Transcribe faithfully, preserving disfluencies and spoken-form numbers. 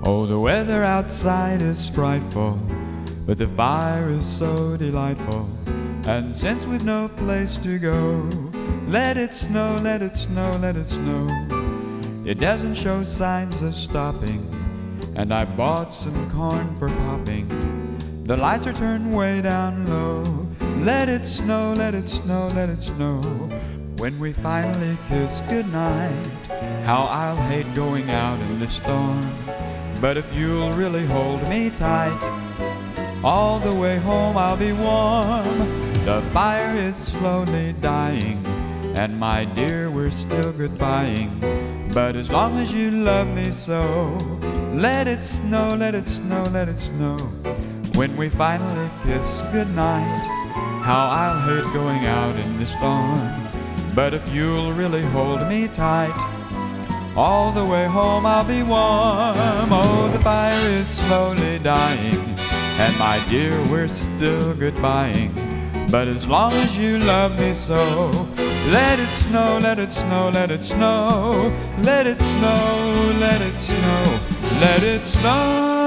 Oh, the weather outside is frightful, but the fire is so delightful. And since we've no place to go, let it snow, let it snow, let it snow. It doesn't show signs of stopping, and I bought some corn for popping. The lights are turned way down low. Let it snow, let it snow, let it snow. When we finally kiss goodnight, how I'll hate going out in the storm. But if you'll really hold me tight, all the way home I'll be warm. The fire is slowly dying, and my dear, we're still goodbying. But as long as you love me so, let it snow, let it snow, let it snow. When we finally kiss goodnight, how I'll hate going out in the storm. But if you'll really hold me tight, all the way home I'll be warm. Oh, the fire is slowly dying, and my dear, we're still goodbying. But as long as you love me so, let it snow, let it snow, let it snow. Let it snow, let it snow, let it snow.